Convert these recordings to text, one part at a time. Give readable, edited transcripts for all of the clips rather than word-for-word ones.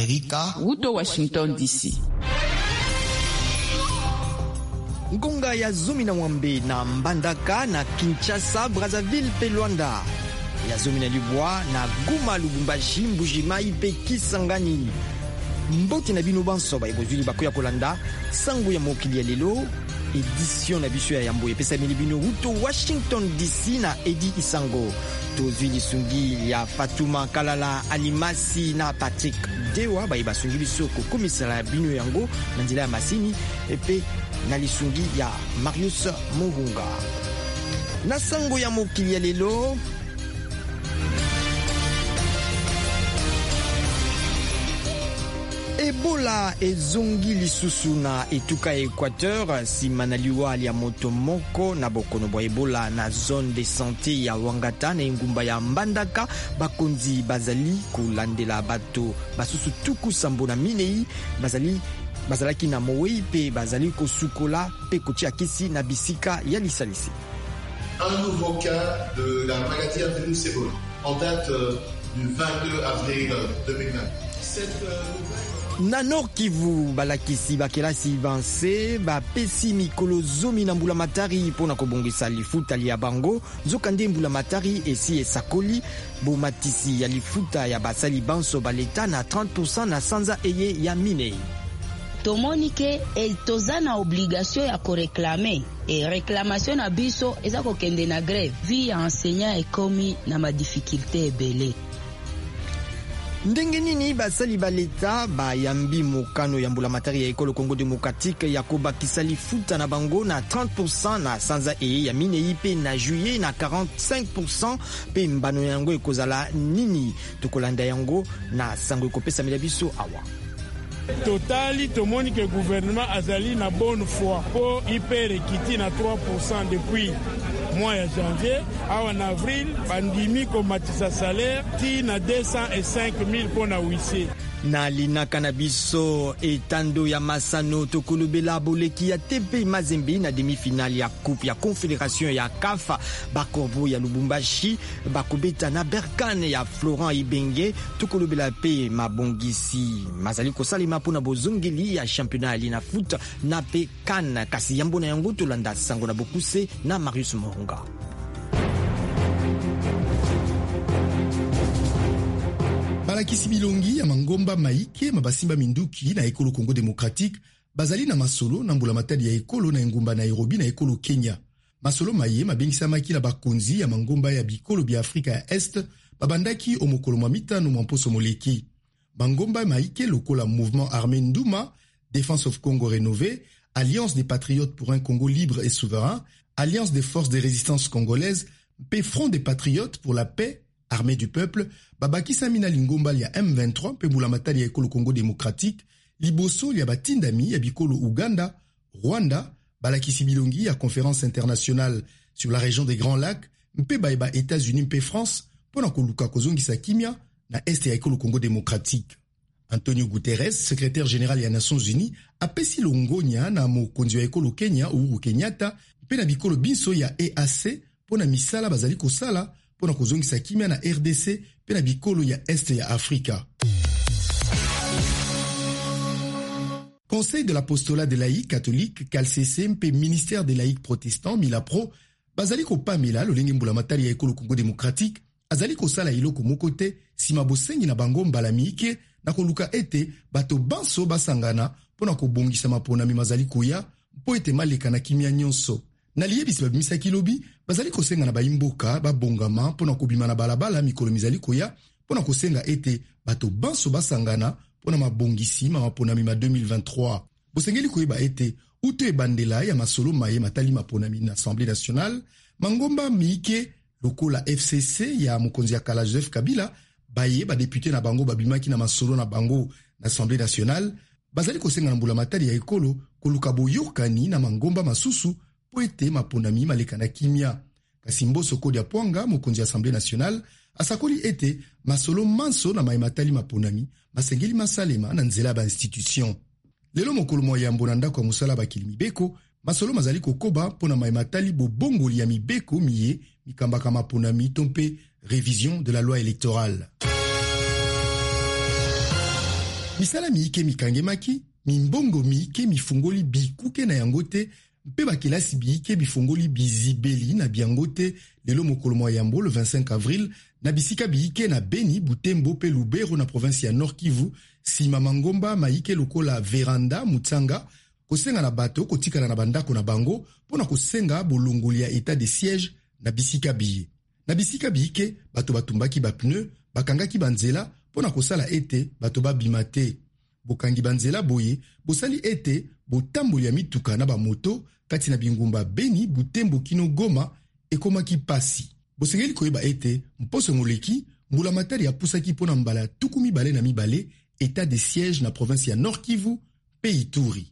Amerika, Wuto Washington DC. Ngonga ya Zomi na Mwambe na Mbandaka na Kinshasa, Brazzaville pe Luanda. Ya Zomi na Libwa na Goma, Lubumbashi, Mbujimai pe Kisangani. Mbote na bino banso ba ekozuli bakoya kolanda sango ya mokili ya lelo édition na biso ya yambo epesa milibino Wuto Washington DC na Edi Isango. Tozwi lisungi ya Fatuma Kalala Alimasi na Patrick Dewa ba basungi biso ko komisala bino yango na nzela ya masini epe na lisungi ya Marius Mohunga. Na sango ya mokili ya lelo Ebola ezongi lisusu na etuka Equateur sima na liwali ya moto moko na bokono bwa Ebola na zone de santé ya Wangata na engumba ya Mbandaka. Bakonzi bazali kolandela bato basusu tuku sambo na minei bazalaki na mowei pe bazali kosukola pe kotia kisi na bisika ya lisalisi. Un nouveau cas de la maladie à virus Ebola en date du 22 avril 2020. Na Nord Kivu balakisi bakelasi banse bapesi mikolo zomi na mbula matari pona kobongisa lifuta ya bango nzokande mbula matari esi esakoli bomatisi ya lifuta ya basali banso baleta na 30% na sanza eye ya minei. Tomoni ke toza na obligation ya koreklame e reklamation na biso eza kokende na grève vi ya enseignant ekomi na madifikulte ebele. Ndenge nini basali baleta bayambi mokano ya mbula matari ya ekolo Congo Démocratique ya kobakisa lifuta na bango na 30% na sanza eye ya minei pe na juillet na 45% pe mbano yango ekozala nini tokolanda yango na sango ekopesa biso awa. Totali tomoni que gouvernement azali na bonne foi po hyper ekiti na 3% depuis mois ya janvier awa na avril bandimi komatisa salaire ti na 205 000 pona wisi. Na linaka na biso etando ya Masano tokolobela boleki ya TP Mazembe na demi-finale ya coupe ya confédération ya CAF Bakorbo ya Lubumbashi bakobeta na Berkane ya Florent Ibenge tokolobela pe mabongisi mazali kosalima pona bozongeli ya championnat na foot na pe CAN kasi yambo na yango tolanda sango na bokuse na Marius Mohunga. Balakisi bilongi ya mangomba maike mabasimba minduki na ekolo Congo Démocratique bazali na masolo na mbula matadi ya ekolo na engumba Nairobi na ekolo Kenya. Masolo maye mabengisamaki na bakonzi ya mangomba ya bikolo bya Afrika ya Est babandaki omokolo mwa mitano mwa mposo moleki. Mangomba maike lokola Mouvement Armé Ndouma, Défense of Congo Rénové, Alliance des Patriotes pour un Congo libre et souverain, Alliance des Forces de Résistance Congolaises, pe Front des Patriotes pour la Paix, Armée du Peuple, babaki samina lingomba ya M23 pe mbula matali ya ekolo Congo Démocratique, liboso ya batindami ya bikolo Uganda, Rwanda, balakisi bilongi ya Conférence internationale sur la région des Grands Lacs, mpe baeba États-Unis mpe France, pona koluka kozongisa kimia na este ya ekolo Congo Démocratique. Antonio Guterres, secrétaire général ya Nations Unies, apesi longonya na mokonzi ya ekolo Kenya Uhuru Kenyatta, mpe na bikolo binso ya EAC pona misala bazali kosala pona kozongisa kimia na RDC pe na bikolo ya Este ya Afrika. Conseil de l'apostolat des laïcs catholiques, CALCC mpe ministère des laïcs protestants, Milapro, bazali kopamela lolenge mbula matali ya ekolo Congo Démocratique, azali kosala iloko mokote sima bosengi na bango mbala mike na koluka ete bato banso basangana pona kobongisa maponami mazali koya mpo ete maleka na kimia nyonso. Na liyebisi babimisaki lobi bazali kosenga na baimboka babongama pona kobima na balabala mikolo mizali koya pona kosenga ete bato banso basangana pona mabongisi maponami ma 2023. Bosengeli koyeba ete uto ebandela ya masolo maye matali maponami na Assemblée nationale, mangomba miike lokola FCC ya mokonzi ya kala Joseph Kabila baye badepute na bango babimaki na masolo na bango na Assemblée nationale bazali kosenga na mbula matali ya ekolo koluka boyokani na mangomba masusu po ete maponami maleka na kimia. Kasi Mboso Kodia Pwanga, mokonzi ya Assemblée nationale, asakoli ete masolo manso na maimatali maponami masengeli masalema na nzela ba institution. Lelo mokolo mwa yambo na ndako ya musala bakili mibeko, masolo mazali kokoba pona maimatali bobongoli ya mibeko miye mikambaka maponami tompe révision de la loi électorale. misala miike mikangemaki, mimbongo miike mifungoli bikuke na yango te, mpe bakelasi biike bifungoli bizibeli na biango te lelo mokolo mwa yambo le 25 avril na bisika biike na Beni, Butembo pe Lubero na province ya Nord Kivu, sima mangomba maike lokola Veranda, Mutsanga, kosenga na bato kotikala na bandako na bango pona kosenga bolongoli ya état de siège na bisika biye. Na bisika biike bato batumbaki ba pneu, bakangaki banzela pona kosala ete bato babima te. Bokangi banzela boye bosali ete botamboli ya mituka na bamoto kati na bingumba Beni, Butembo kino Goma ekomaki pasi. Bosengeli koyeba ete mposo moleki mbula matari ya pusaki pona mbala tuku mibale na mibale état de siège na province ya Nord Kivu pe Ituri.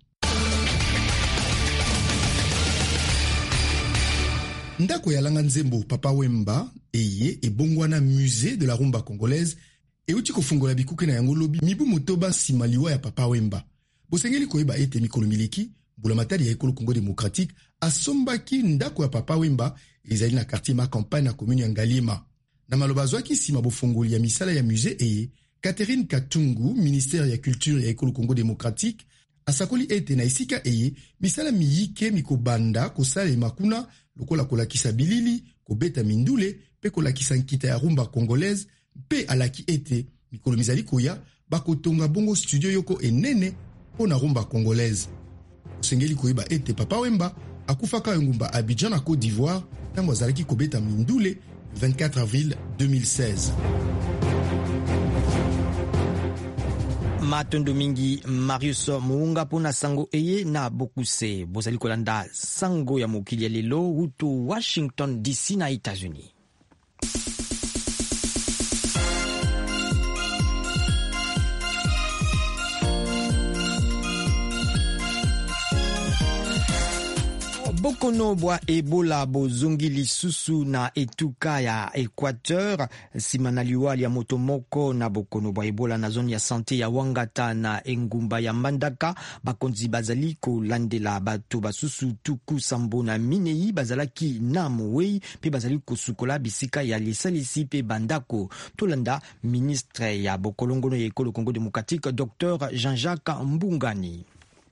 Ndako ya langa nzembo Papa Wemba eye ebongwana musée de la rumba congolaise euti kofungola bikuke na yango lobi mibu motoba simaliwa ya Papa Wemba. Bosengeli koyeba ete mikolo mileki mbula matari ya ekolo Congo démocratique asombaki ndako ya Papa Wemba ezali na quartier ma campagne na commune ya Ngalima. Na maloba zwaki sima bofungoli ya misala ya musée eye, Catherine Katungu, ministère ya culture ya ekolo Congo démocratique, asakoli ete na esika eye misala miyike mikobanda kosala makuna lokola kolakisa bilili, kobeta mindule pe kolakisa nkita ya rumba congolaise pe alaki ete mikolo mizali koya bakotonga bongo studio yoko enene pona rumba congolaise. Osengeli koyeba ete Papa Wemba akufaka ngumba Abidjan na Côte d'Ivoire tango azalaki kobeta mindule 24 avril 2016. Matondo mingi Marius Muunga pona sango eye na bokuse bozali kolanda sango ya mokili ya lelo hutu Washington DC na États-Unis. Bokono bwa Ebola bozongi lisusu na etuka ya Equateur simana liwali ya motomoko na bokono bwa Ebola na zone ya santé ya Wangata na engumba ya Mbandaka bakonzi bazali kolandela bato basusu tuku sambo na minei bazalaki na mowei pe bazali kosukola bisika ya lisalisi pe bandako tolanda ministre ya bokolongono ya ekolo Congo démocratique Dr Jean-Jacques Mbungani.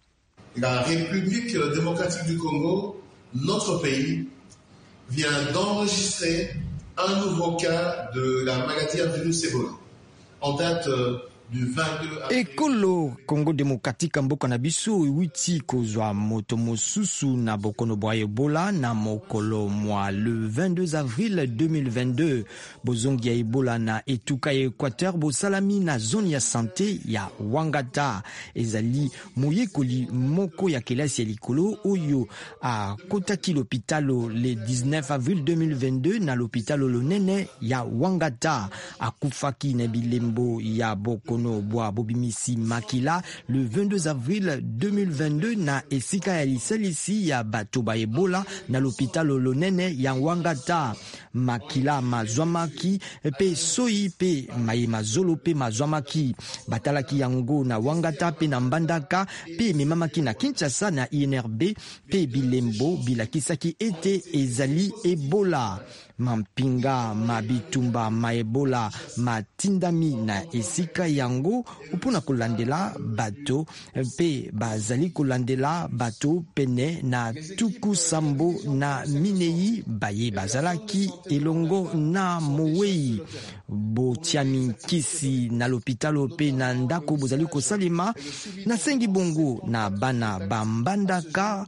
La République démocratique du Congo, notre pays, vient d'enregistrer un nouveau cas de la maladie à virus Ebola en date du 22 avril. Ekolo Congo démocratique mboka na biso witi kozwa moto mosusu na bokono bwa Ebola na mokolo mwa le 22 avril 2022 bozongi ya Ebola na etuka ya Equateur bosalami na zone ya santé ya Wangata ezali moyekoli moko ya kelasi ya likolo oyo a kotaki l'hôpitalo le 19 avril 2022 na l'hôpitalo lonene ya Wangata akufaki na bilembo ya bokono bwa bobimisi makila le 22 avril 2022 na esika ya lisalisi ya bato ba Ebola na l'hôpital lonene ya Wangata makila mazwamaki pe soi pe mayema zolo pe mazwamaki batalaki yango na Wangata pe na Mbandaka pe memamaki na Kinshasa na INRB pe bilembo bilakisaki ete ezali Ebola mampinga mabitumba ma Ebola matindami na esika yango upona kolandela bato pe bazali kolandela bato pene na tuku sambo na minei baye bazalaki elongo na mowei botiami kisi na l'hôpital pe na ndako bozali kosalema na sengi bongo na bana bambandaka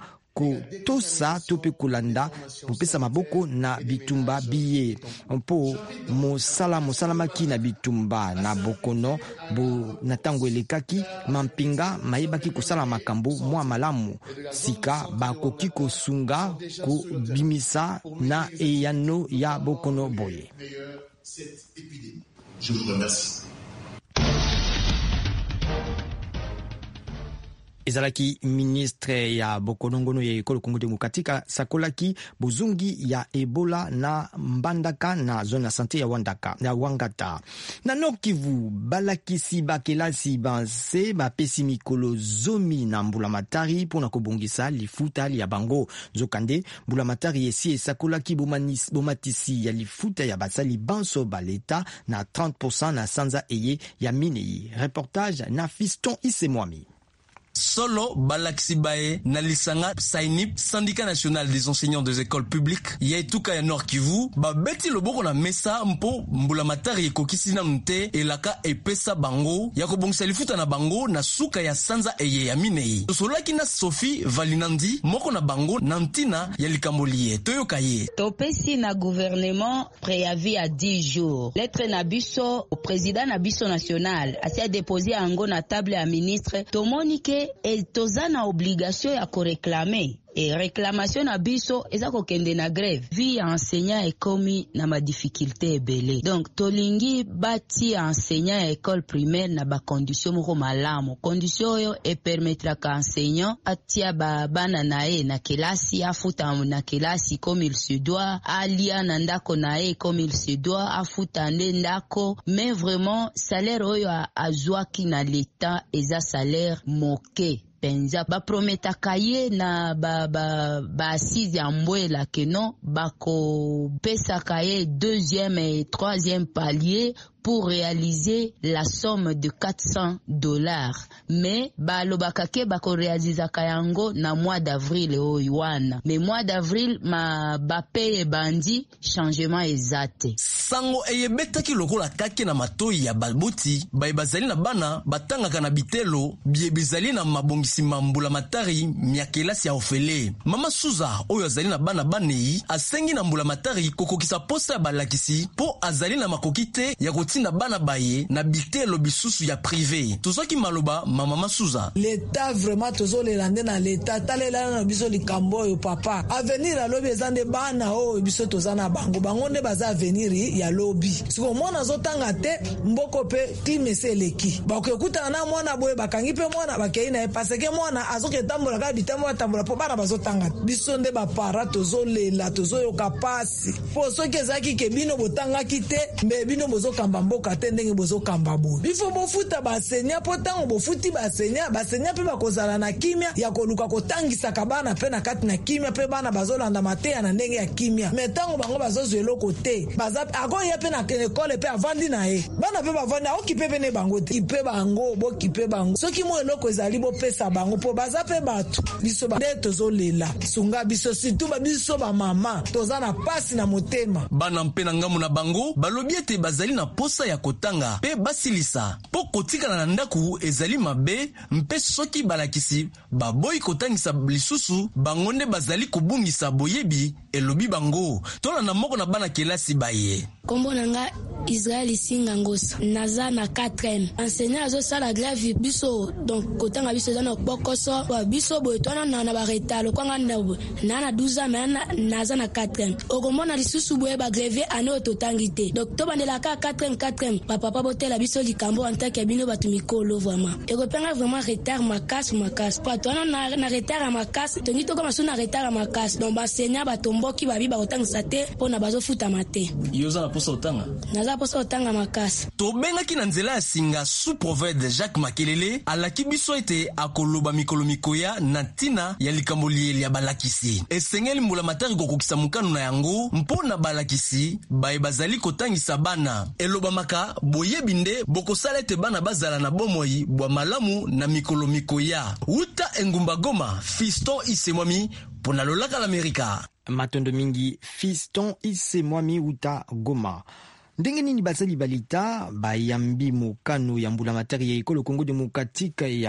kotosa tope kolanda popesa maboko na bitumba biye mpo mosalamaki na bitumba na bokono bo na tango elekaki mampinga mayebaki kosala makambo mwa malamu sika bakoki kosunga kobimisa na eyano ya bokono boye. Je vous remercie. ezalaki ministre ya bokonongono ya ekolo Congo Démocratique sakolaki bozungi ya Ebola na Mbandaka na zone ya santé ya Wangata. Na Nord Kivu balakisi bakelasi banse bapesi mikolo zomi na Mbulamatari pona kobongisa lifuta ya bango. Zokande Mbulamatari esi esakolaki bomatisi ya lifuta ya basali banso baleta na 30% na sanza eye ya minei. Reportage na Fiston Isemwami. Solo balakisi bae na lisanga SAINIP, Syndicat National des Enseignants des Écoles Publiques, ya etuka ya Nord Kivu, babeti loboko na mesa mpo Mbulamatari ekokisi na nte elaka epesa bango ya kobongisa lifuta na bango na suka ya sanza eye ya minei. Tosolaki na Sophie Valinandi moko na bango na ntina ya likambolie toyoka ye. Topesi na gouvernement préavis à 10 jours. Lettre na biso au président na biso national asi a déposé ango na table ya ministre tomonike et tozana obligation ya koreklame et réclamation na biso eza kokende na grève vi enseignant ekomi na ma difficulté ebele. Donc tolingi bati enseignant école primaire na ba condition moko malamu. Condition yo e permettra ka enseignant atia bana nae na kelasi afuta na kelasi comme il se doit, alia na ndako nae comme il se doit, afuta ndako, mais vraiment salaire oyo azwaki na l'état eza salaire moke. Penza ba prometa kaye na ba assise ya mbwela que non bako pesa kaye deuxième et troisième palier pour réaliser la somme de $400. Mais balobakake bako réaliser kayango na mois d'avril oyoana. Mais mois d'avril ma bapaye bandi changement exact. Sango eyebetaki lokola kake na matoi ya balboti bazali na bana batangaka na bitelo biebizali na mabongisi Mbulamatari miakelasi ya ofele. Mama Suza oyo azali na bana banei asengi na Mbulamatari kokokisa posa ya balakisi po azali na makokite ya kotinda bana baye na bitelo bisusu ya privé. Tozaki maloba mama Suza. L'état vraiment tozolelande na l'état talela na biso likambo yo papa. Avenir ya lobi ezande bana o biso tozana bango nde baza avenir ya lobi. Siko mwana zotanga te mboko pe klimese leki. Bakekuta na mwana boye bakangi pe mwana bakei na paseke mwana azoke tambola ka bitambo atambola po bana bazotanga. Biso nde ba para tozolela tozoyoka pasi. Po soki ezaki ke bino botanga kite mbe bino bozokamba mboka te ndenge bozokamba bo. Bifo bofuta basenya po tango bofuti basenya pe bakozala na kimia ya koluka kotangisa kabana pe na kati na kimia pe bana bazolanda mateya na ndenge ya kimia. Metango bango bazozwelo kote. Baza akoya pe na ekole pe avandi na ye. Bana pe bavandi okipe pe ne bango te. Ipe bango bo kipe bango. Soki mo eloko ezali bo pesa bango po baza pe batu. Biso ba nde tozolela. Sunga biso situ ba biso ba mama. Tozana pasi na motema. Bana mpe na ngamu na bango balobi ete bazali na posa ya kotanga pe basilisa po kotikala na ndaku ezali mabe mpe soki balakisi baboyi kotangisa lisusu bango nde bazali kobungisa boyebi elobi bango tola na moko na bana kelasi baye. Kombo nanga Israel Singa Ngosa naza na 4e enseignant azo sala grève biso donc kotanga biso dans bokoso wa biso boetona na ba retalo kwanga na 12 ans mais naza na 4e okomona lisusu boye ba grève ane ototangite donc to bandela ka 4e papa botela biso likambo en tant que bino batu mikolo vraiment et repenga vraiment retard makasi pa tona na retard à makasi tongi to comme na retard à makasi donc ba enseignant batomboki babi ba otangisa te pona bazofuta mate yoza na posa otanga naza posa otanga makasi tobengaki na nzela ya singa sous-prophète Jacques Makelele alaki biso ete akoloba mikolo mikoya na tina ya likamboli ya balakisi esengeli Mbulamatari kokokisa mukanu na yango mpona balakisi bae bazali kotangisa bana eloba maka boyebi nde bokosala ete bana bazala na bomoi bwa malamu na mikolo mikoya uta engumba Goma Fiston Isemwami pona lolaka l'Amerika matondo mingi Fiston Isemwami uta Goma. Ndenge nini basali balita bayambi mokano ya Mbulamatari ya ekolo Congo Démocratique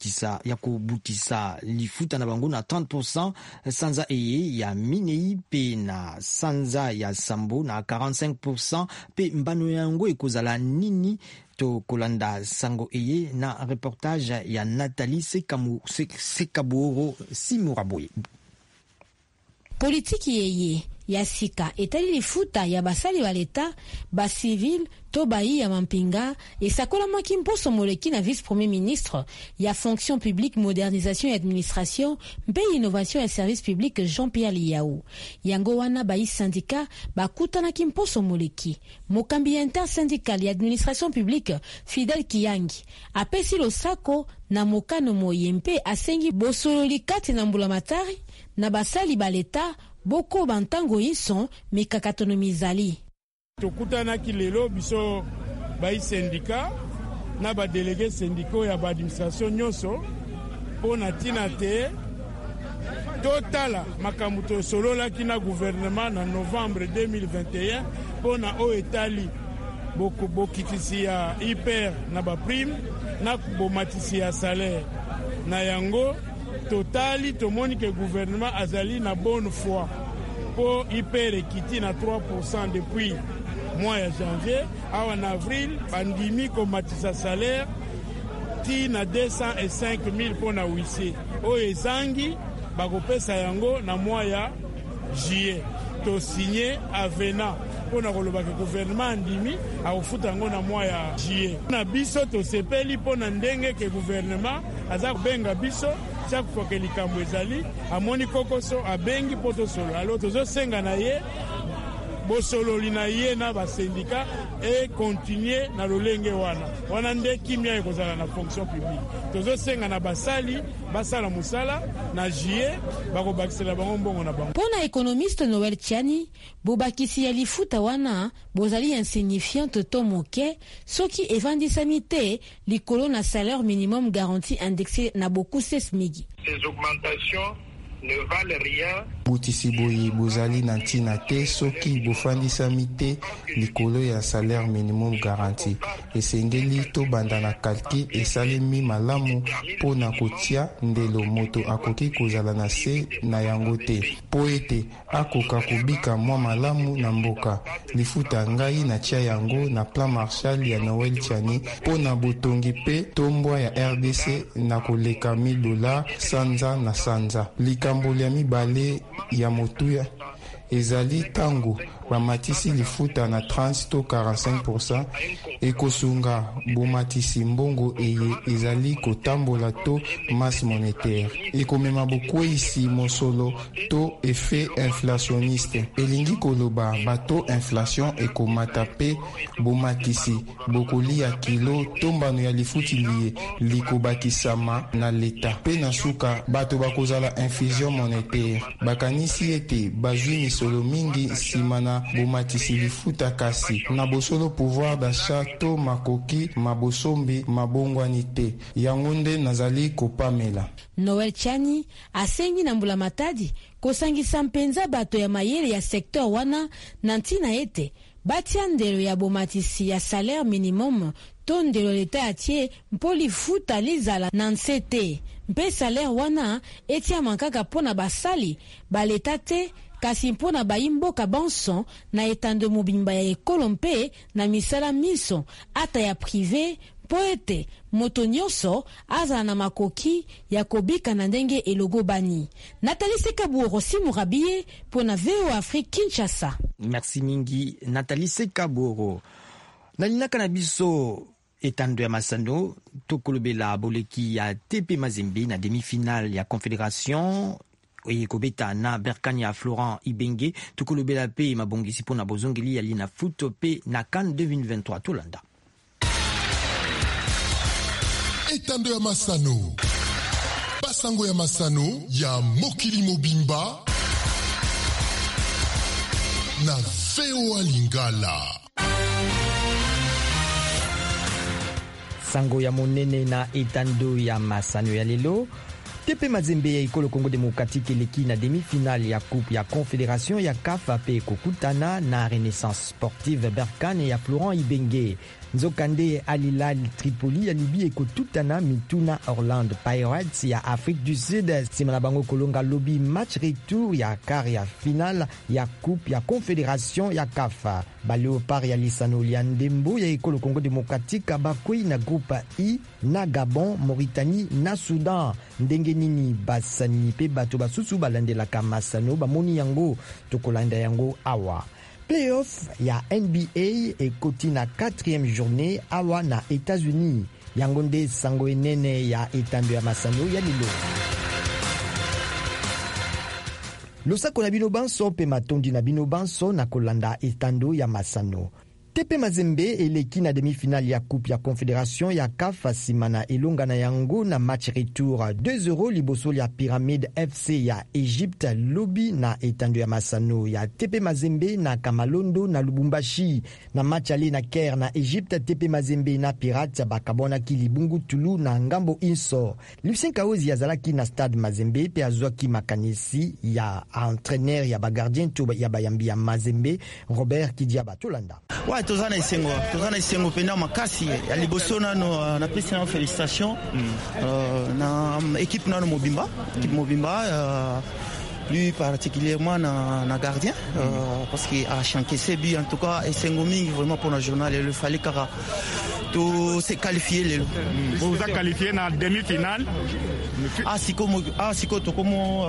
ya kobutisa lifuta na bango na 30% sanza eye ya minei pe na sanza ya sambo na 45% pe mbano yango ekozala nini to kolanda sango eye na reportage ya Nathalie Sekaboro Simuraboye. Politiki yeye ya sika etali lifuta ya basali ba leta ba civil to bayi ya mampinga esakolamaki mposo moleki na vice-premier ministre ya fonction publique modernisation et administration mpe innovation ya service public Jean-Pierre Liao. Yango wana bayi syndicat bakutanaki mposo moleki. Mokambi ya intersyndical ya administration publique Fidel Kiyangi apesi losako na mokano moye mpe asengi bosololi kati na mbulamatari na basali baleta boko bantango inson mikakatono mizali. Tokutanaki lelo biso bayi syndicat na ba délégué syndicaux ya ba administration nyonso pona tina te totala makambo tosololaki na gouvernement na novembre 2021 pona o etali bokitisi ya hyper na ba prime na bomatisi ya salaire na yango totali tomoni ke gouvernement azali na bonne foi po hyper ekiti na 3% depuis mois ya janvier awa na avril bandimi komatisa salaire ti na 205 000 pona wisi oyo ezangi bakopesa yango na mois ya juillet to signé avena pona kolobaka gouvernement andimi akofuta yango na mois ya juillet na biso tosepeli pona ndenge ke gouvernement aza kobenga biso chaque fois ke likambo ezali amoni kokoso abengi po tosolo alo tozosenga na ye bosololi na ye na basindika e continue na lolenge wana nde kimia ekozala na fonction publique tozosenga na basali basala musala na juillet bakobakisela bango mbongo na bango. Pona économiste Noël Tiani bobakisi ya lifuta wana bozali insignifiante to moke soki evandisami te likolo na salaire minimum garanti indexé na beaucoup SMIC. Ces augmentations ne valent rien. Butisi boye bozali na ntina te soki bofandisami te likolo ya salaire minimum garanti. Esengeli to banda na kalki esalemi malamu po na kotia ndelo moto akoki kozala na se na yango te. Po ete akoka kubika mwa malamu na mboka. Lifuta ngai na tia yango na plan Marshall ya Noël Tiani po na botongi pe tombwa ya RDC na koleka $1000 sanza na sanza. Likambo ya mibale ya motuya ezali tango bamatisi lifuta na 30 to 45% ekosunga bomatisi mbongo eye ezali kotambola to masse monétaire ekomema bokweyisi mosolo to effet inflationniste elingi koloba bato inflation ekomata pe bomatisi bokolia kilo tombano ya lifuti liye likobakisama na leta pe na suka bato bakozala infusion monétaire bakanisi ete bazwi misolo mingi nsima na bomatisi lifuta kasi na bosolo pouvoir d'achat to makoki mabosombi mabongwani te yango nde nazali kopamela. Noël Tiani asengi na mbula matadi kosangisa mpenza bato ya mayele ya secteur wana na ntina ete batia ndelo ya bomatisi ya salaire minimum to ndelo leta atie mpo lifuta lizala na nse te mpe salaire wana etia mankaka pona basali baleta te kasi mpona bayimboka banson na etando mobimba ya ekolo mpe na misala miso ata ya privé mpo ete moto nyonso azala na makoki ya kobika na ndenge elogo bani. Nathalie Sekaburo Simurabie mpona VOA Afrique Kinshasa. Merci mingi Nathalie Sekaburo. Nalinaka na biso etando ya masano tokolobela boleki ya TP Mazembe na demi-finale ya Confédération ekobeta na Berkane ya Florent Ibenge tokolobela pe mabongisi pona bozongeli ya lina foot pe na CAN 2023 tolanda. Etando ya masano basango ya masano ya mokili mobimba na VOA Lingala. Sango ya monene na etando ya masano ya lelo TP Mazembe ya ikolo Congo Démocratique eleki na demi-finale ya Coupe ya Confédération ya CAF pe kokutana na Renaissance Sportive Berkane ya Florent Ibenge. nzokande Al Hilal Tripoli ya Libye ekotutana mituna Orlando Pirates ya Afrique du Sud nsima na bango kolonga lobi match retour ya quart ya finale ya coupe ya confédération ya CAF. Baleopard ya lisano lia ndembo ya ekolo Congo démocratique bakwei na groupe I na Gabon, Mauritanie na Soudan. Ndenge nini basani pe bato basusu balandelaka masano bamoni yango tokolanda yango awa. Playoff ya NBA ekoti na 4e journée awa na États-Unis. Yango nde sango enene ya etando ya masano ya lilo. Losako na bino banso pe matondi na bino banso na kolanda etando ya masano. TP Mazembe eleki na demi-finale ya coupe ya confédération ya CAF nsima na elonga na yango na match retour 2-0 liboso ya Pyramide FC ya Egypte lobi na etando ya masano ya TP Mazembe na Kamalondo na Lubumbashi. Na match ali na Caire na Egypte, TP Mazembe na Pirate bakabonaki Libungu Tulu na ngambo inso. Lucien Kaozi azalaki na stade Mazembe pe azwaki makanisi ya entraîneur ya bagardien to ya bayambi ya Mazembe Robert Kidiaba Tolanda. Tozana isengo penda makasi ya liboso nano na pesi na félicitations na équipe nano Mobimba lui particulièrement na gardien parce qu'il a encaissé but en tout cas esengo mingi vraiment pour le journal il fallait car tout se qualifier les vous avez qualifié dans demi-finale siko to como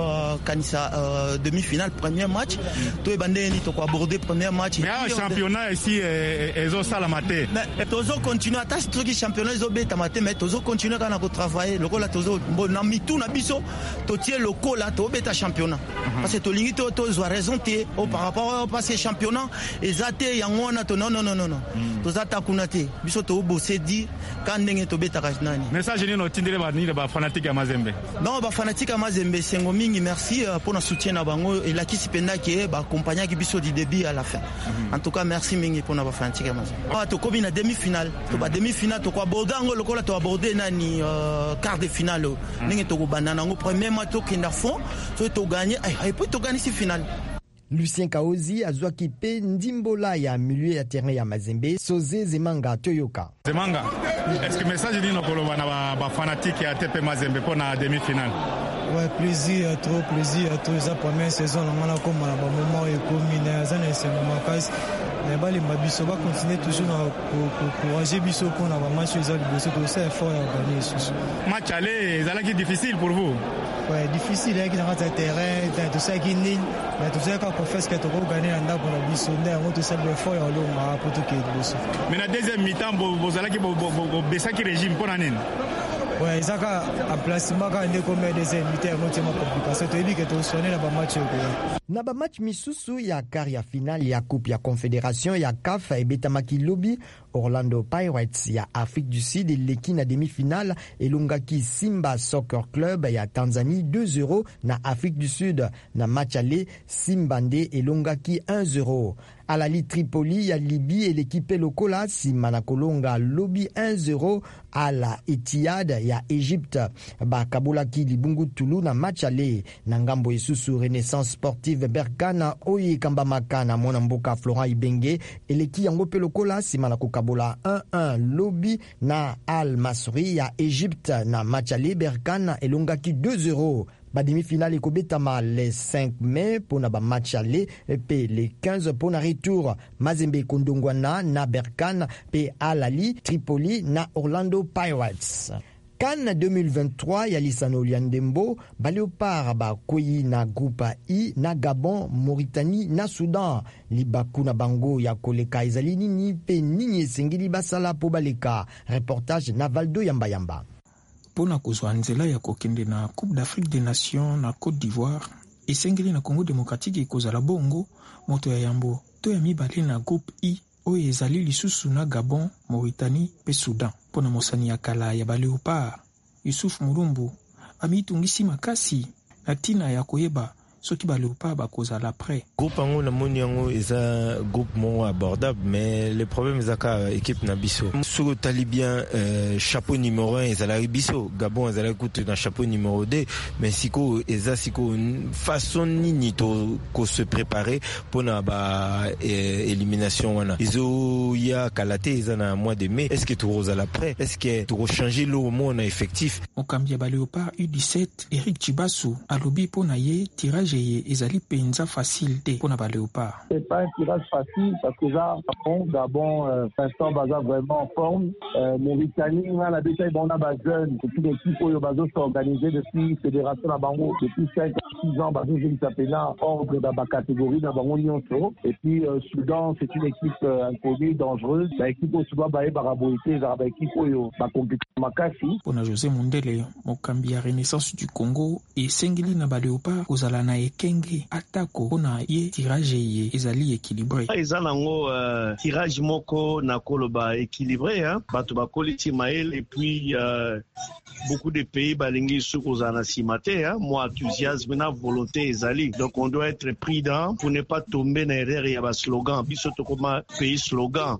kanisa demi-finale premier match to ebandeni to ko aborder premier match mais championnat ici ezo salamate mais tozo continuer attache truc championnat ezo beta mate mais tozo continuer kana ko travailler lokola tozo na mitu na biso to tie lokola to beta championnat parce que to lingi to zo raison te par rapport au passé championnat ezate yango na to non toza takunate biso to bosé di kandenge to beta kasnani message ni no tindele ba ni ba fanatique ya Mazembe. Non, ba fanatique à Mazembe, sengo mingi merci pour notre soutien na bango et la qui sipenda qui ba accompagner qui biso du début à la fin. En tout cas, merci mingi pour notre fanatique à Mazembe. To kobi na demi-finale, to ba demi-finale to ko abordango lokola to aborder nani quart de finale. Ningi to ko banana ngo premier match to kinda fond, to gagner et puis to gagner si finale. Lucien Kaozi azwaki pe ndimbola ya milieu ya terrain ya Mazembe Soze Zemanga Toyoka. Zemanga, est-ce que message ni nokoloba na ba fanatique ya TP Mazembe pour na demi-finale? Ouais, plaisir, trop plaisir, la première saison on a comme na ba moment et combiné azana c'est moment kasi mais bali mabiso va continuer toujours à encourager biso pour na ba match les autres biso to c'est fort à gagner ce match aller ezalaki difficile pour vous. Ouais, difficile avec dans le terrain tout ça qui ni mais tout ça quand on fait ce que tu vas gagner en dehors pour la biso on tout ça le fort à l'eau pour tout qui biso. Mais na deuxième mi-temps vous allaki besa ki régime pour nani? Ouais, ça ka emplacement ka ndeko mais des invités motivement complication to ebi que to sonner na ba match ko. Na ba match misusu ya quart ya finale ya coupe ya confédération ya CAF ebetamaki lobi Orlando Pirates ya Afrique du Sud eleki na demi-finale elongaki Simba Soccer Club ya Tanzanie 2-0 na Afrique du Sud. Na match aller Simba nde elongaki 1-0. Alali Tripoli ya Libye et l'équipe lokola simana kolonga lobi 1-0 à la Etihad ya Egypte. Bakabolaki Libungu Tulu na match aller na ngambo esusu Renaissance Sportive Berkana oye kambamaka na mwana mboka Florent Ibenge eleki yango pe lokola simana kokabola 1-1 lobi na Al Masri ya Egypte na match aller Berkana elongaki 2-0. Ba demi-finale ekobetama le 5 mai pour na ba match aller pe le 15 pour na retour Mazembe Kondongwana na Berkane pe Alali Tripoli na Orlando Pirates. CAN 2023 ya lisano liandembo Baleopard ba koyi na groupe I na Gabon, Mauritanie na Soudan. Libaku na bango ya koleka ezali nini pe nini esengeli basala po baleka. Reportage na Valdo Yamba. Pona kozwa nzela ya kokende na Coupe d'Afrique des Nations na Côte d'Ivoire esengeli na Congo démocratique ekozala bongo moto ya yambo to ya mibale na groupe I oyo ezali lisusu na Gabon, Mauritanie pe Soudan. Pona mosani ya kala ya Baleopard Youssouf Murumbu amitungisi makasi na tina ya koyeba soki ba Léopard bakozala prêt. Groupe ango na moni yango eza groupe mo abordable, mais le problème ezaka équipe na biso. Soki tali bien chapeau numéro 1 ezala biso, Gabon ezala kutu na chapeau numéro 2, mais siko eza siko façon nini to ko se préparer pour na ba élimination wana. Izo ya kalate eza na mois de mai. Est-ce que tu ozala prêt? Est-ce que tu changer le mot na effectif? Mokambi ba Léopard U17 Eric Chibasu alobi pona ye tirage ye ezali penza facile te pona ba Léopard. C'est pas un tirage facile parce que là Gabon instant baza vraiment en forme. Mauritanie la détail bon na ba jeune depuis l'équipe oyo bazo s'organiser depuis fédération na bango depuis 5 6 ans bazo jouer championnat ordre dans ba catégorie dans bango nyonso. Et puis Soudan c'est une équipe inconnue dangereuse. Ba équipe au Soudan ba baraboité za ba équipe oyo ba compliqué makasi. Pona José Mundele mokambi ya Renaissance du Congo esengeli na ba Léopard kozala na ekenge atako pona ye tirage ye ezali équilibré. Eza nango tirage moko na koloba équilibré hein. Bato bakoli timael et puis beaucoup de pays balingi sukozana simate hein. Moi enthousiasme na volonté ezali. Donc on doit être prudent pour ne pas tomber na erreur ya ba slogan. Biso to koma pays slogan.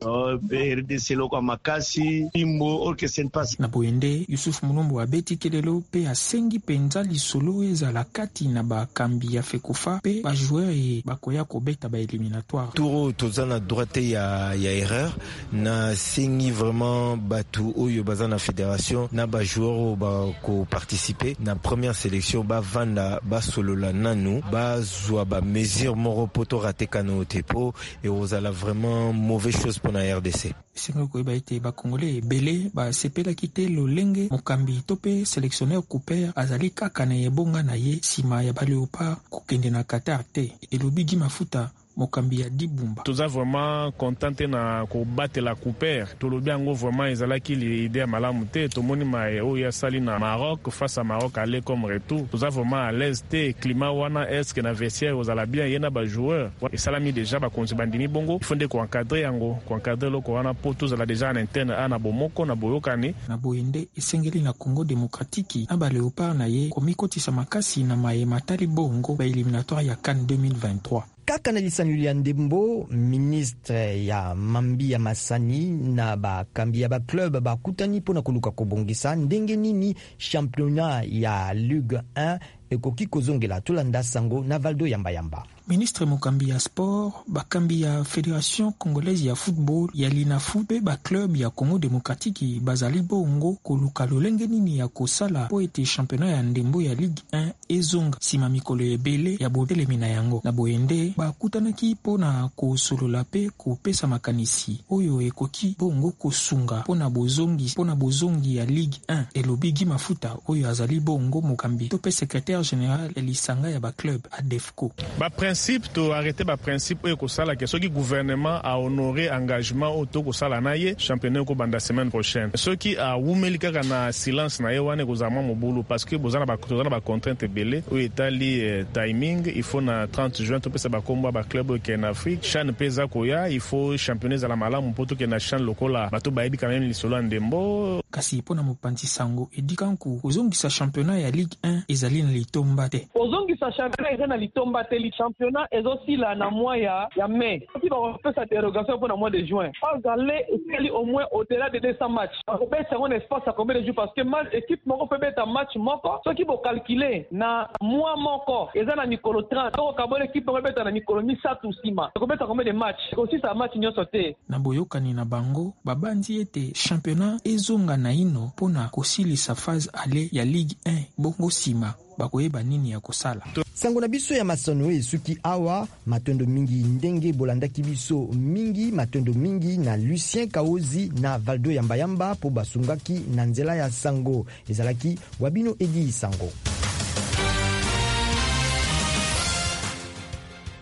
RDC loko makasi imbo orchestre passe. Na boyende Youssouf Mulumbu abeti kelelo pe asengi penza lisolo ezala kati na ba kambi ya Fekofa pe ba joueur et bakoya kobeta ba éliminatoire. Touro tozana droite ya erreur na sengi vraiment batu oyo bazana fédération na ba joueur ba ko participer na première sélection ba vanda ba solola nanu ba zwa ba mesure moro poto raté kano tepo et ozala vraiment mauvaise chose pour la RDC. Sengo ko ba ite ba congolais belé ba sepela kité lolenge mokambi topé sélectionneur Cooper azali kaka na yebonga na ye sima ya ba Léopard kokende na Qatar te elobigi mafuta mokambi ya Dibumba. Toza vraiment contenté na ko battre la Cooper. Tolobi ango vraiment ezalaki l'idée malamu te tomoni ma oya sali na Maroc face à Maroc aller comme retour. Toza vraiment à l'aise te climat wana est-ce que na vestiaire ozala bien yena ba joueur. Et salami déjà ba konzi bandini bongo. Il faut de ko encadrer yango, ko encadrer loko wana po tozala déjà en interne ana bomoko na boyokani. Na boyende esengeli na Congo démocratique na ba Léopard na ye komikotisa makasi na mayema tali bongo ba éliminatoire ya CAN 2023. Kaka na lisani ya Ndembo, ministre ya Mambi ya Masani na ba kambi ya ba club ba kutani pona koluka kobongisa ndenge nini championnat ya Ligue 1 ekoki kozongela tolanda sango na Valdo Yamba. Ministre mokambi ya sport, bakambi ya Fédération Congolaise ya football, ya Linafoot pe ba club ya Congo démocratique bazali bongo koluka lolenge nini ya kosala po ete championnat ya ndembo ya Ligue 1 ezonga sima mikolo ebele ya botelemi na yango. Na boyende bakutanaki pona kosolola pe kopesa makanisi oyo ekoki bongo kosunga pona bozongi ya Ligue 1 elobigi mafuta oyo azali bongo mokambi to pe secrétaire général elisanga ya ba club ADEFCO. Principe to arrêter ba principe e ko sala que ce qui gouvernement a honoré engagement auto ko sala na ye championnat ko banda semaine prochaine ce qui a wumelika kana silence na ye wane ko zama mobulu parce que bozana ba contrainte belé o etali timing il faut na 30 juin to pesa ba komba ba club ke en Afrique chan pesa ko ya il faut championnat za la malamu poto ke na chan lokola bato ba ebi quand même lisolo ndembo kasi pona mopanzi sango edikanku ozongisa championnat ya Ligue 1 ezali na litomba te ozongisa championnat ezali na litomba te li championnat et aussi là na mois ya mai. Si on fait sa dérogation pour le mois de juin. On aller au moins au-delà de 200 matchs. On peut faire un espace à combien de jours parce que l'équipe moko peut mettre un match moko. Ce qui vont calculer na mois moko. Et ça na Nicolo 30. Donc kabole équipe peut mettre na Nicolo ni ça tout sima. On peut mettre combien de matchs. Aussi ça match nyo sauté. Na boyokani na bango babandi ete championnat ezonga na ino pona kosilisa phase aller ya Ligue 1 bongo sima. Bakoyeba nini ya kosala. Sango na biso ya masano esuki awa matondo mingi ndenge bolandaki biso mingi matondo mingi na Lucien Kaozi na Valdo Yamba po basungaki na nzela ya sango ezalaki wabino edi sango.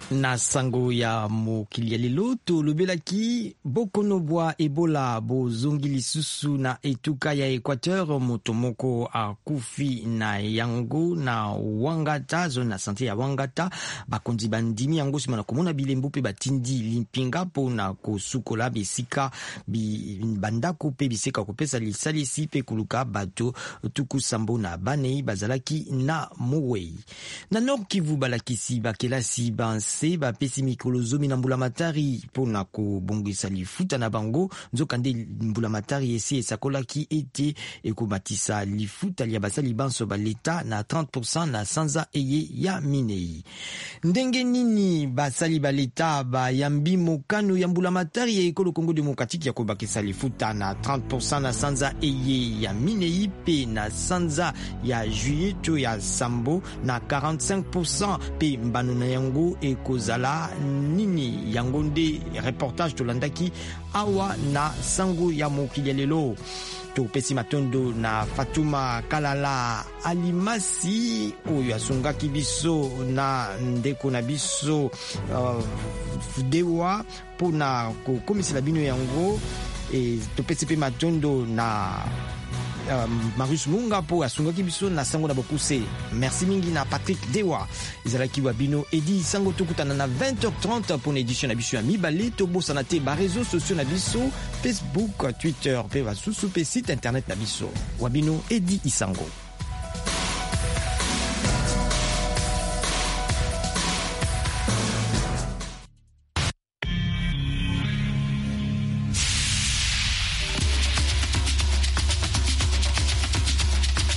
Na sango ya mokili ya lelo tolobelaki bokonobwa ebola bozongi lisusu na etuka ya Equateur. Moto moko akufi na yango na Wangata, zone na sante ya Wangata. Bakonzi bandimi yango sima na komona bilembo pe batindi limpinga po na kosukola bisika bandako pe bisika kopesa lisalisi pe kuluka bato tuku sambo na banei bazalaki na mowei. Na Nord Kivu balakisi bakelasi banse bapesi mikolo zomi na Mbulamatari pona kobongisa lifuta na bango. Nzokande Mbulamatari esi esakolaki ete ekomatisa lifuta lia basali banso baleta na 30% na sanza eye ya minei. Ndenge nini basali baleta bayambi mokano ya Mbulamatari ya ekolo Kongo Demokratiki ya kobakisa lifuta na 30% na sanza eye ya minei pe na sanza ya juyeto ya sambo na 45% pe mbano na yango ekozala nini? Yango nde reportage tolandaki awa na sango ya mokili lelo. Topesi matondo na Fatuma Kalala Alimasi oyo asungaki biso na ndeko na biso dewa pona kokomisela bino yango. Topesi pe matondo na Marius Munga po asungaki biso na sango na bokuse. Merci mingi na Patrick Dewa ezalaki wabino edi sango tokutana na 20h30 pour une édition na biso ya mibale. Tobosana te ba réseaux sociaux na biso, Facebook, Twitter pe basusu pe site internet na biso wabino edi isango.